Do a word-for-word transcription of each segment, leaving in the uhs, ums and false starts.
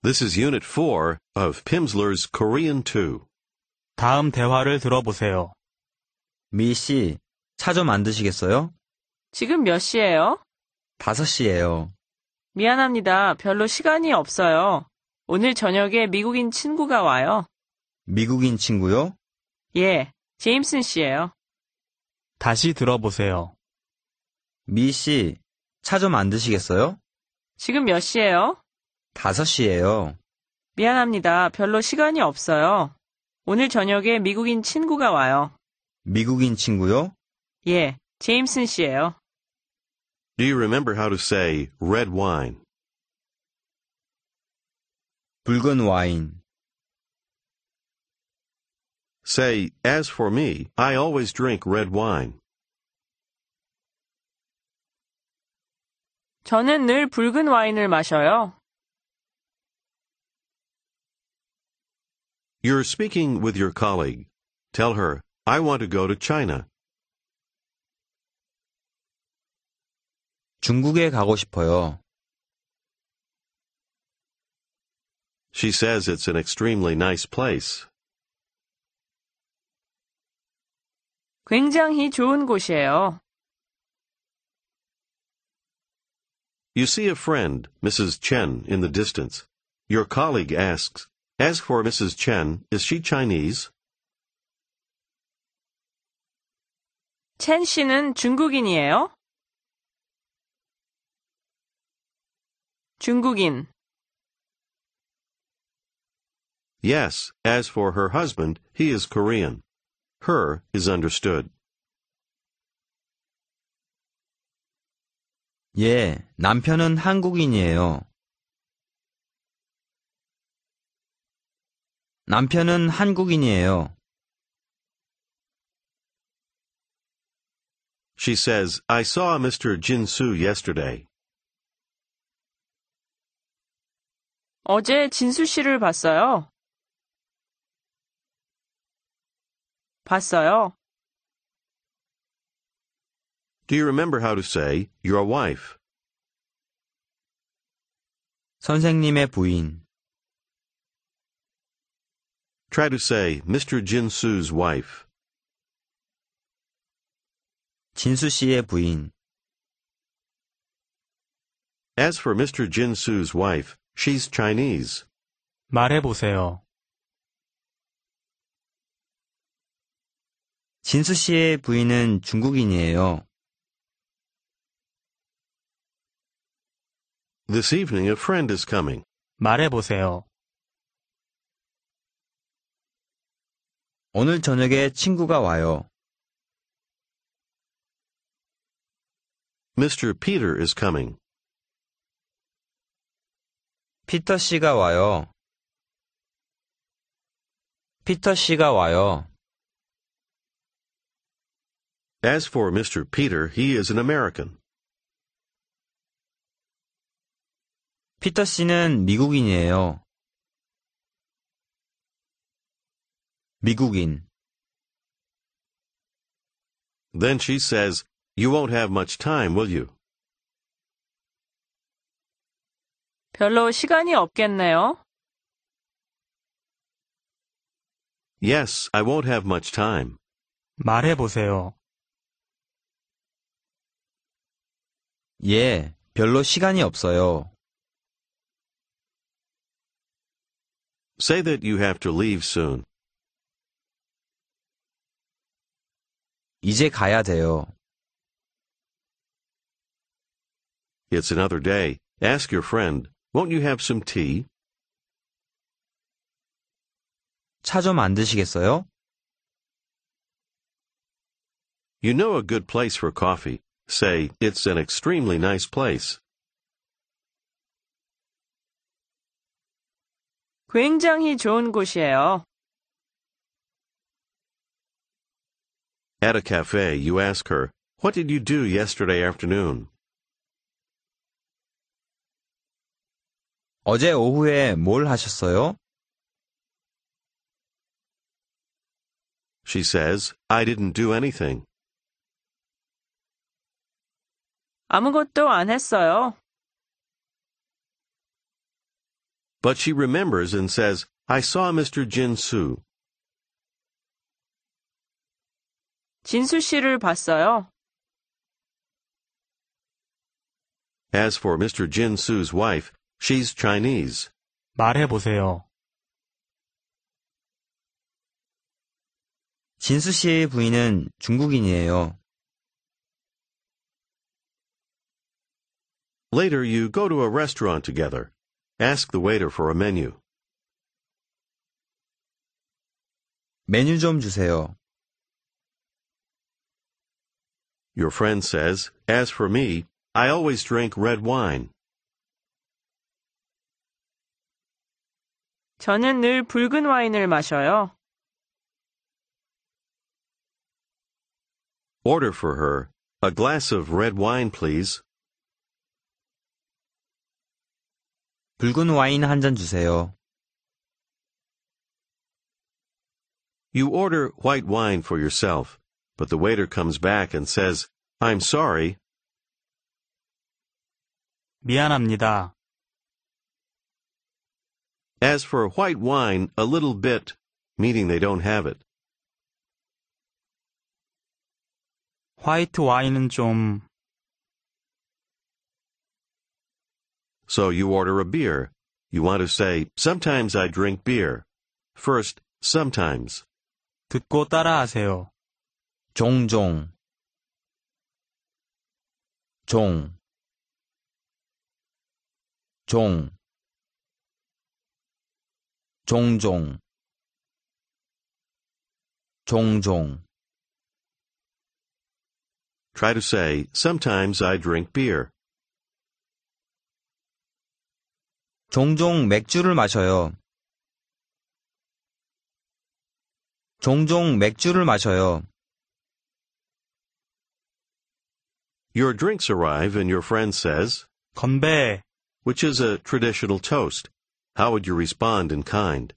This is Unit four of Pimsleur's Korean two. 다음 대화를 들어보세요. 미 씨, 차 좀 안 드시겠어요? 지금 몇 시예요? 다섯 시예요. 미안합니다. 별로 시간이 없어요. 오늘 저녁에 미국인 친구가 와요. 미국인 친구요? 예, 제임슨 씨예요. 다시 들어보세요. 미 씨, 차 좀 안 드시겠어요? 지금 몇 시예요? 다섯 시예요. 미안합니다. 별로 시간이 없어요. 오늘 저녁에 미국인 친구가 와요. 미국인 친구요? 예, 제임슨 씨예요. Do you remember how to say red wine? 붉은 와인. Say, as for me, I always drink red wine. 저는 늘 붉은 와인을 마셔요. You're speaking with your colleague. Tell her, I want to go to China. 중국에 가고 싶어요. She says it's an extremely nice place. 굉장히 좋은 곳이에요. You see a friend, Missus Chen, in the distance. Your colleague asks, as for Missus Chen, is she Chinese? 첸 씨는 중국인이에요? 중국인. Yes, as for her husband, he is Korean. Her is understood. 예, 남편은 한국인이에요. 남편은 한국인이에요. She says, I saw Mister Jin-soo yesterday. 어제 진수 씨를 봤어요. 봤어요. Do you remember how to say, your wife? 선생님의 부인. Try to say, Mister Jin-soo's wife. 진수 씨의 부인. As for Mister Jin-soo's wife, she's Chinese. 말해보세요. 진수 씨의 부인은 중국인이에요. This evening a friend is coming. 말해보세요. 오늘 저녁에 친구가 와요. Mister Peter is coming. 피터 씨가 와요. 피터 씨가 와요. As for Mister Peter, he is an American. 피터 씨는 미국인이에요. 미국인. Then she says, you won't have much time, will you? 별로 시간이 없겠네요. Yes, I won't have much time. 말해보세요. 예, 별로 시간이 없어요. Say that you have to leave soon. 이제 가야 돼요. It's another day. Ask your friend, won't you have some tea? 차 좀 안 드시겠어요? You know a good place for coffee. Say, it's an extremely nice place. 굉장히 좋은 곳이에요. At a cafe, you ask her, what did you do yesterday afternoon? 어제 오후에 뭘 하셨어요? She says, I didn't do anything. 아무것도 안 했어요. but she remembers and says, I saw Mister Jin-soo. 진수 씨를 봤어요. As for Mister Jin-soo's wife, she's Chinese. 말해보세요. 진수 씨의 부인은 중국인이에요. Later, you go to a restaurant together. Ask the waiter for a menu. 메뉴 좀 주세요. Your friend says, As for me, I always drink red wine. 저는 늘 붉은 와인을 마셔요. Order for her, a glass of red wine, please. 붉은 와인 한 잔 주세요. You order white wine for yourself, but the waiter comes back and says, I'm sorry. 미안합니다. As for white wine, a little bit, meaning they don't have it. 화이트 와인은 좀... So you order a beer. You want to say, sometimes I drink beer. First, sometimes. 듣고 따라하세요. 종종 종 종 종종 종종 Try to say, sometimes I drink beer. 종종 맥주를 마셔요. 종종 맥주를 마셔요. Your drinks arrive and your friend says, 건배. which is a traditional toast. How would you respond in kind?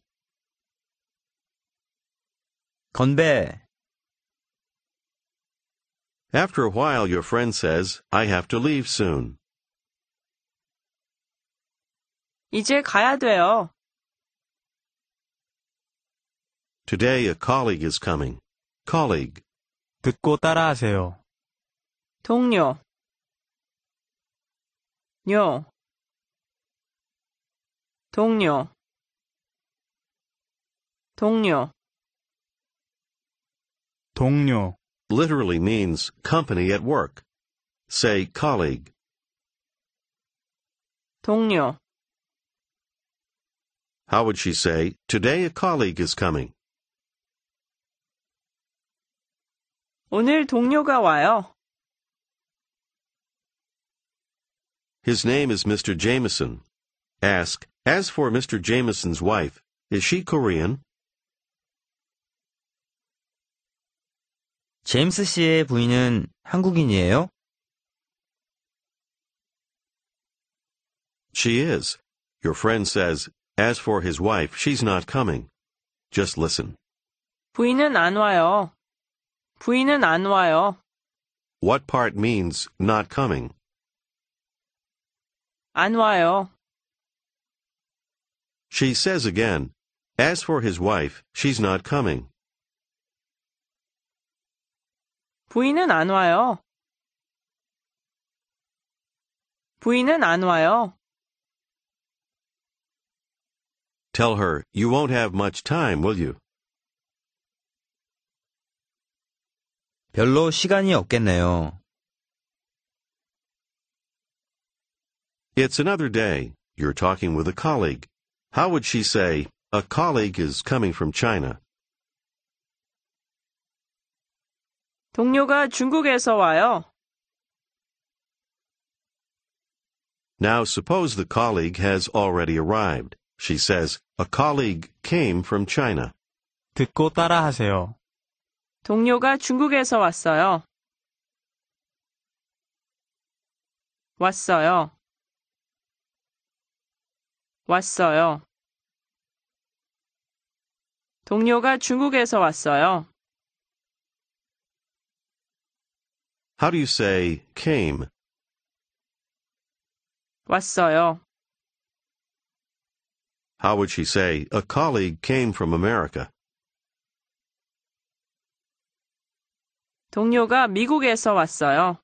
건배. After a while, your friend says, I have to leave soon. 이제 가야 돼요. Today, a colleague is coming. Colleague. 듣고 따라하세요. 동료. 요. 동료. 동료. 동료. Literally means company at work. Say colleague. 동료. How would she say, today a colleague is coming? 오늘 동료가 와요. His name is Mister Jameson. Ask, as for Mister Jameson's wife, is she Korean? 제임스 씨의 부인은 한국인이에요? She is. Your friend says, as for his wife, she's not coming. Just listen. 부인은 안 와요. 부인은 안 와요. What part means not coming? 안 와요. She says again, as for his wife, she's not coming. 부인은 안 와요. 부인은 안 와요. Tell her, you won't have much time, will you? 별로 시간이 없겠네요. It's another day. You're talking with a colleague. How would she say, a colleague is coming from China? 동료가 중국에서 와요. Now suppose the colleague has already arrived. She says, a colleague came from China. 듣고 따라하세요. 동료가 중국에서 왔어요. 왔어요. 왔어요. 동료가 중국에서 왔어요. How do you say came? 왔어요. How would she say, a colleague came from America? 동료가 미국에서 왔어요.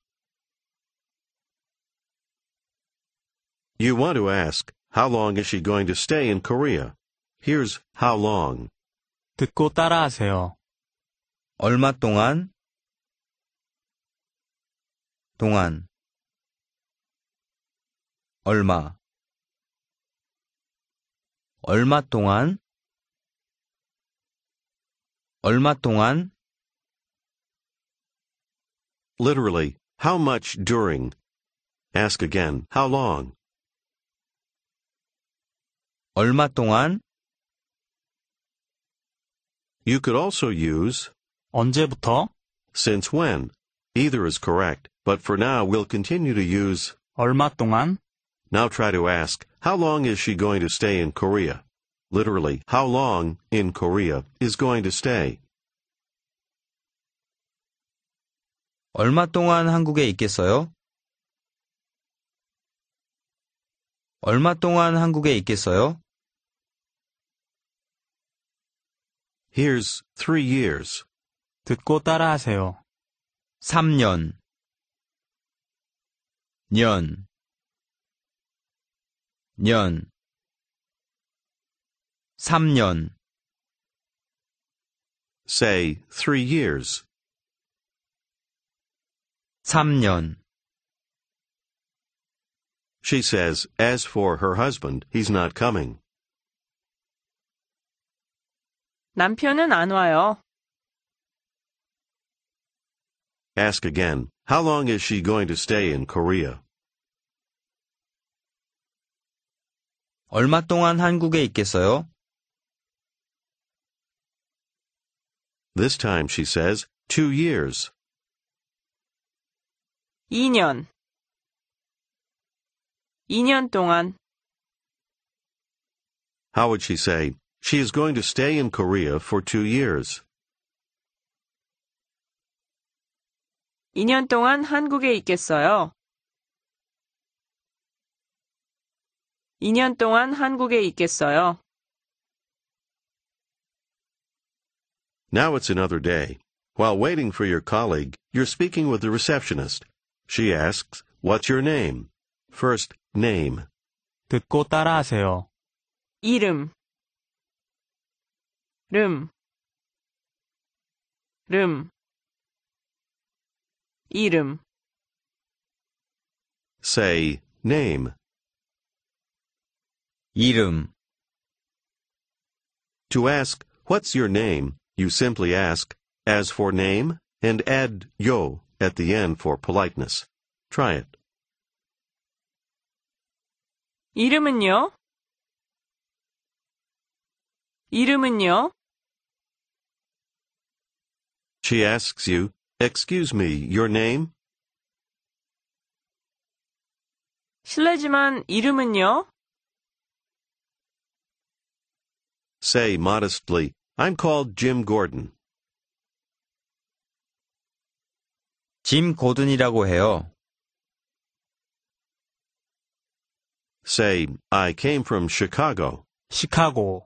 You want to ask, how long is she going to stay in Korea? Here's how long. 듣고 따라하세요. 얼마 동안? 동안. 얼마. 얼마 동안? 얼마 동안? Literally, how much during? Ask again, how long? 얼마 동안? You could also use 언제부터? since when. Either is correct, but for now we'll continue to use. 얼마 동안? Now try to ask, how long is she going to stay in Korea? Literally, how long in Korea is going to stay? 얼마 동안 한국에 있겠어요? 얼마 동안 한국에 있겠어요? Here's three years. 듣고 따라하세요. 삼 년. 년. 년. 삼 년. Say, three years. 삼 년. She says, as for her husband, he's not coming. 남편은 안 와요. Ask again, how long is she going to stay in Korea? 얼마 동안 한국에 있겠어요? This time she says, two years. 이 년. 이 년 동안. How would she say, she is going to stay in Korea for two years? 이 년 동안 한국에 있겠어요. 이 년 동안 한국에 있겠어요. Now it's another day. While waiting for your colleague, you're speaking with the receptionist. She asks, what's your name? First, name. 듣고 따라하세요. 이름. 름. 름. 이름. Say, name. 이름. To ask, what's your name, you simply ask, as for name, and add yo at the end for politeness. Try it. 이름은요? 이름은요? She asks you, excuse me, your name? 실례지만 이름은요? Say modestly, I'm called Jim Gordon. 짐 고든이라고 해요. Say, I came from Chicago. 시카고.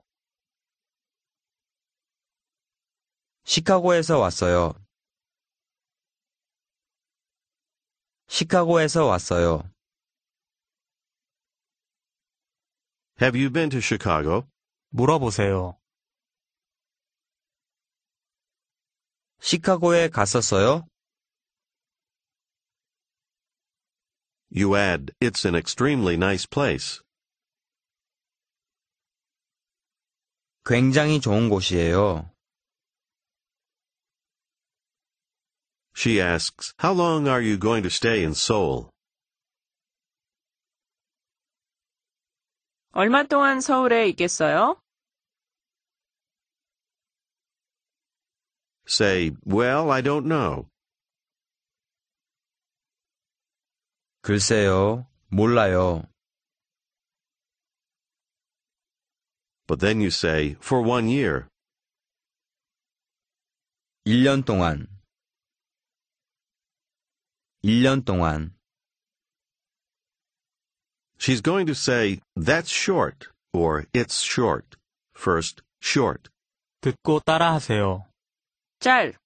시카고에서 왔어요. 시카고에서 왔어요. Have you been to Chicago? 물어보세요. 시카고에 갔었어요? You add, it's an extremely nice place. 굉장히 좋은 곳이에요. She asks, how long are you going to stay in Seoul? 얼마 동안 서울에 있겠어요? Say, well, I don't know. 글쎄요, 몰라요. But then you say, for one year. 일 년 동안. 일 년 동안. She's going to say, that's short, or it's short. First, short. 듣고 따라하세요. 짤,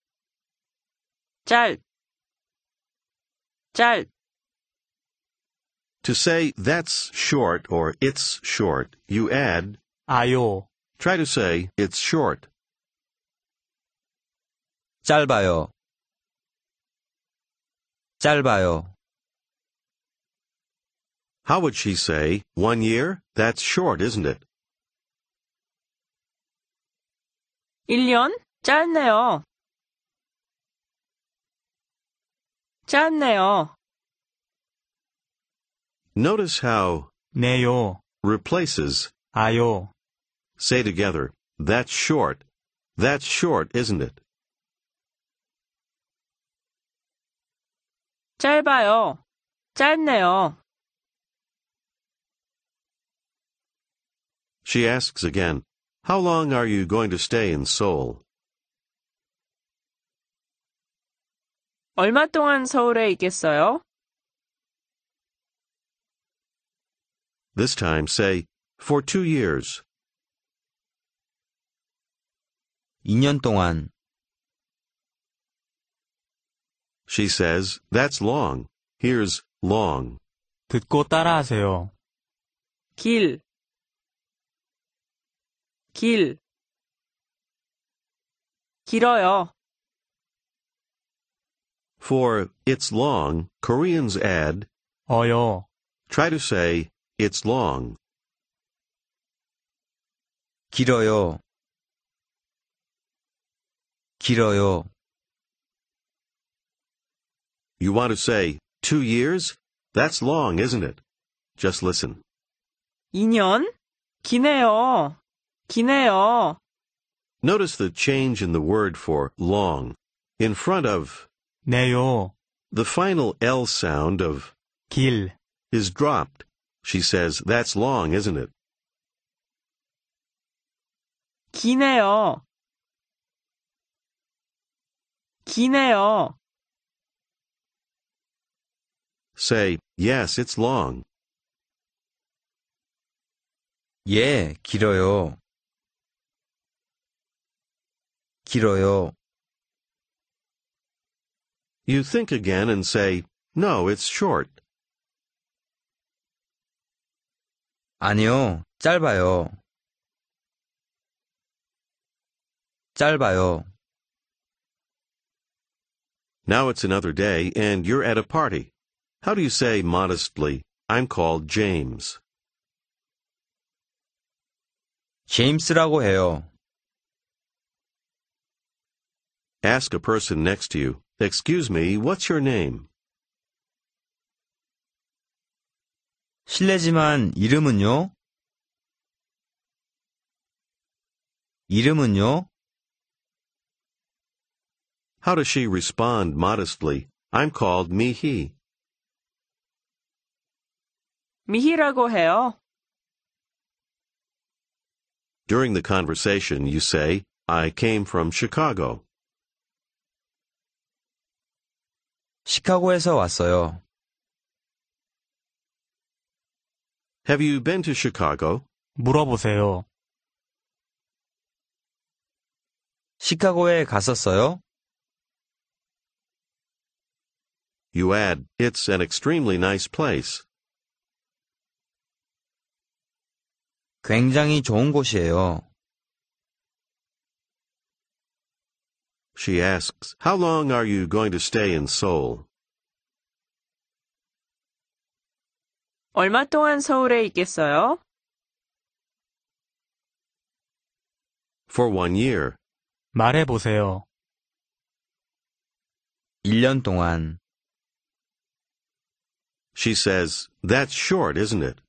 짤, 짤. To say that's short or it's short, you add, 아요. try to say it's short. 짧아요. 짧아요. How would she say, one year? That's short, isn't it? 일 년? 짧네요. 짧네요. Notice how 네요. replaces. 아요. Say together, that's short. That's short, isn't it? 짧아요. 짧네요. She asks again, how long are you going to stay in Seoul? 얼마 동안 서울에 있겠어요? This time say, for two years. 이 년 동안. She says, that's long. Here's long. 듣고 따라하세요. 길, 길, 길어요. For it's long, Koreans add, 어요. try to say, it's long. 길어요. 길어요. You want to say, two years? That's long, isn't it? Just listen. 이 년? 기네요. 기네요. Notice the change in the word for long. In front of, 네요. the final L sound of 길. is dropped. She says, that's long, isn't it? 기네요. 기네요. Say, yes, it's long. 예, 길어요. 길어요. You think again and say, no, it's short. 아니요, 짧아요. 짧아요. Now it's another day and you're at a party. How do you say modestly, I'm called James? 제임스라고 해요. Ask a person next to you, excuse me, what's your name? 실례지만 이름은요? 이름은요? How does she respond modestly, I'm called Mihi? 미희라고 해요. During the conversation, you say, I came from Chicago. 시카고에서 왔어요. Have you been to Chicago? 물어보세요. 시카고에 갔었어요? You add, it's an extremely nice place. 굉장히 좋은 곳이에요. She asks, how long are you going to stay in Seoul? 얼마 동안 서울에 있겠어요? For one year. 말해보세요. 일 년 동안. She says, that's short, isn't it?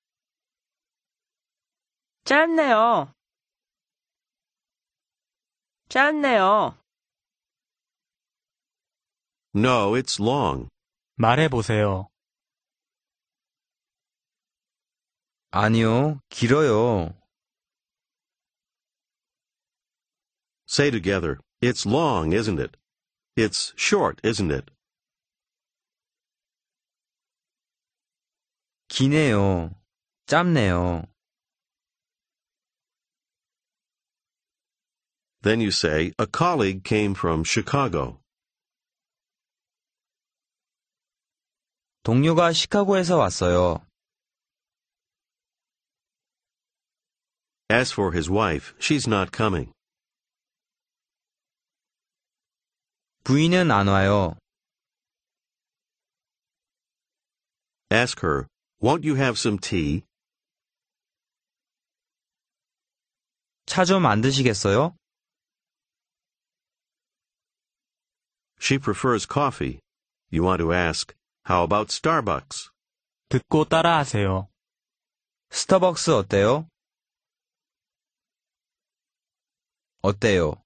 짧네요. 짧네요. No, it's long. 말해보세요. 아니요, 길어요. Say together, it's long, isn't it? It's short, isn't it? 기네요. 짧네요. Then you say, a colleague came from Chicago. 동료가 시카고에서 왔어요. As for his wife, she's not coming. 부인은 안 와요. Ask her, won't you have some tea? 차 좀 안 드시겠어요? She prefers coffee. You want to ask, how about Starbucks? 듣고 따라하세요. 스타벅스 어때요? 어때요?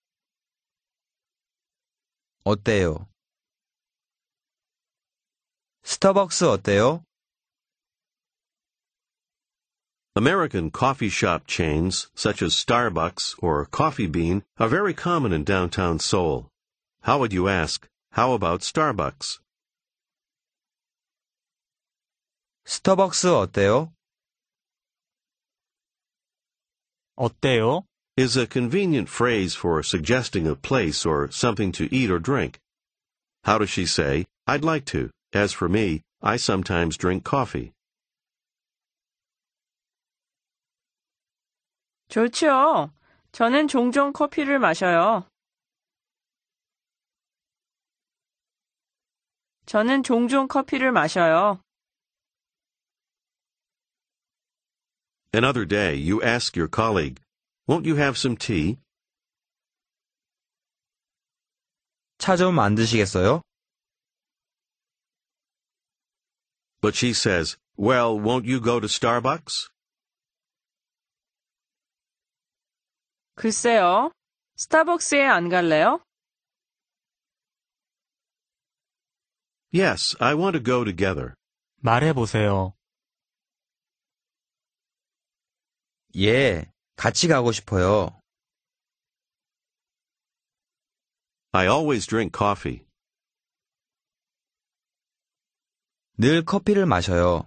어때요? 스타벅스 어때요? American coffee shop chains, such as Starbucks or Coffee Bean, are very common in downtown Seoul. How would you ask, how about Starbucks? 스타벅스 어때요? 어때요? Is a convenient phrase for suggesting a place or something to eat or drink. How does she say, I'd like to. As for me, I sometimes drink coffee. 좋죠. 저는 종종 커피를 마셔요. 저는 종종 커피를 마셔요. Another day, you ask your colleague, won't you have some tea? 차 좀 안 드시겠어요? But she says, well, won't you go to Starbucks? 글쎄요. 스타벅스에 안 갈래요? Yes, I want to go together. 말해보세요. 예, 같이 가고 싶어요. I always drink coffee. 늘 커피를 마셔요.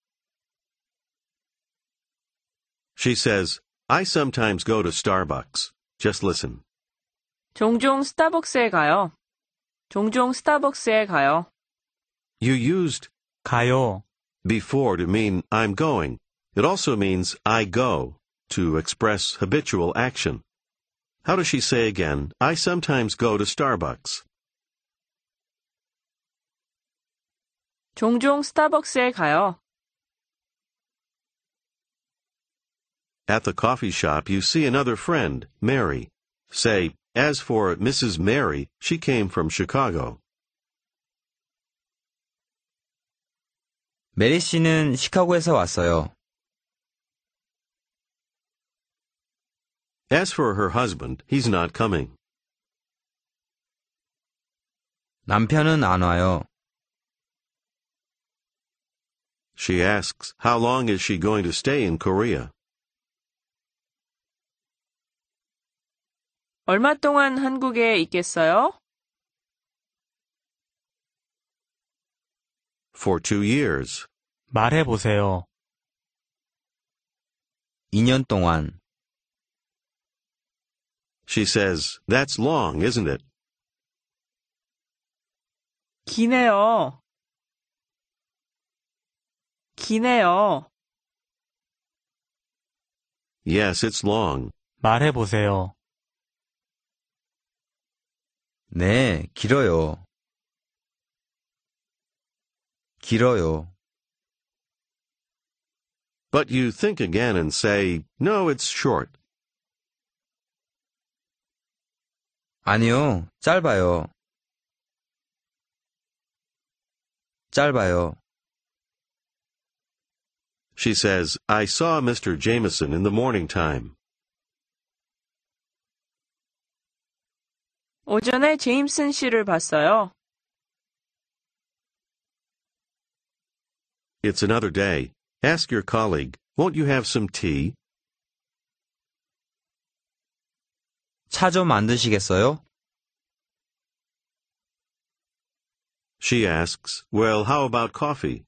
She says, I sometimes go to Starbucks. Just listen. 종종 스타벅스에 가요. 종종 스타벅스에 가요. You used 가요. before to mean I'm going. It also means I go to express habitual action. How does she say again, I sometimes go to Starbucks? 종종 스타벅스에 가요. At the coffee shop, you see another friend, Mary. Say, as for Missus Mary, she came from Chicago. 메리 씨는 시카고에서 왔어요. As for her husband, he's not coming. 남편은 안 와요. She asks, how long is she going to stay in Korea? 얼마 동안 한국에 있겠어요? For two years. 말해보세요. 이 년 동안. She says, that's long, isn't it? 기네요. 기네요. Yes, it's long. 말해보세요. 네, 길어요. 길어요. But you think again and say, no, it's short. 아니요, 짧아요. 짧아요. She says, I saw Mister Jameson in the morning time. 오전에 제임슨 씨를 봤어요. It's another day. Ask your colleague, won't you have some tea? 차 좀 안 드시겠어요? She asks, well, how about coffee?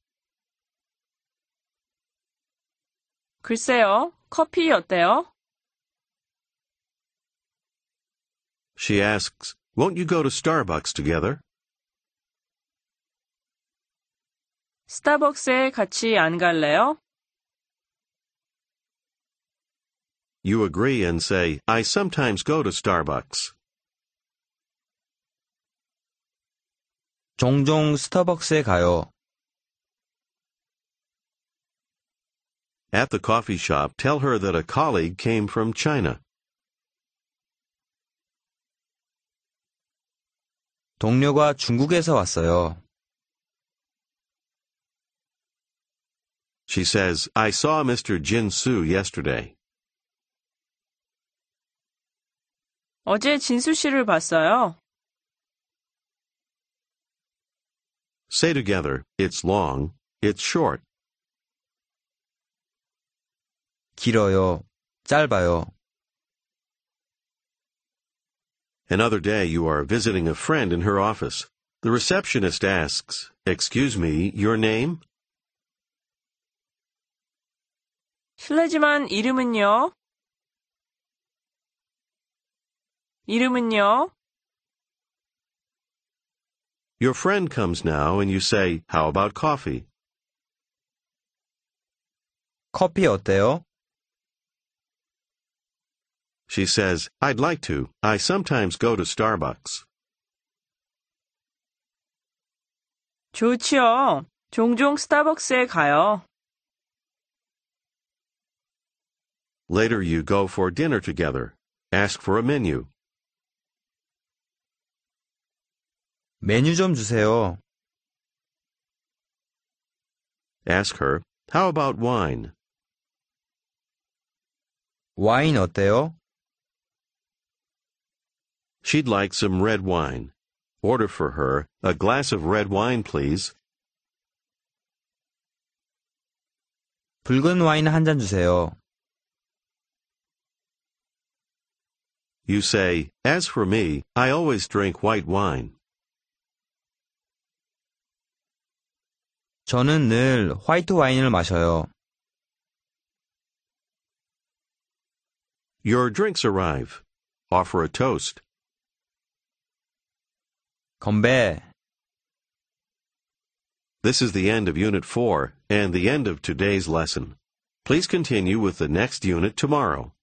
글쎄요. 커피 어때요? She asks, won't you go to Starbucks together? 스타벅스에 같이 안 갈래요? You agree and say, I sometimes go to Starbucks. 종종 스타벅스에 가요. At the coffee shop, tell her that a colleague came from China. 동료가 중국에서 왔어요. She says, I saw Mister Jin Soo yesterday. 어제 진수 씨를 봤어요. Say together, it's long, it's short. 길어요. 짧아요. Another day you are visiting a friend in her office. The receptionist asks, excuse me, your name? 실례지만 이름은요? 이름은요? Your friend comes now and you say, how about coffee? 커피 어때요? She says, I'd like to. I sometimes go to Starbucks. 좋지요. 종종 스타벅스에 가요. Later you go for dinner together. Ask for a menu. 메뉴 좀 주세요. Ask her, how about wine? 와인 어때요? She'd like some red wine. Order for her, a glass of red wine, please. 붉은 와인 한 잔 주세요. You say, as for me, I always drink white wine. 저는 늘 화이트 와인을 마셔요. Your drinks arrive. Offer a toast. 건배. This is the end of Unit four and the end of today's lesson. Please continue with the next unit tomorrow.